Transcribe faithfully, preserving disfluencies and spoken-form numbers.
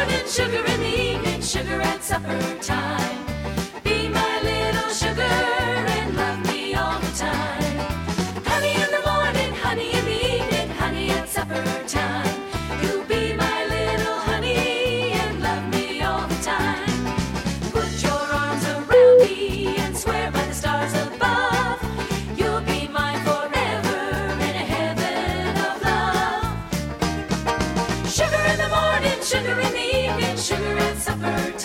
morning, sugar in the evening, sugar at supper time. Be my little sugar and love me all the time. Honey in the morning, honey in the evening, honey at supper time. You be my little honey and love me all the time. Put your arms around me and swear by the stars above, you'll be mine forever in a heaven of love. Sugar in the morning, sugar in the evening, sugar at supper time.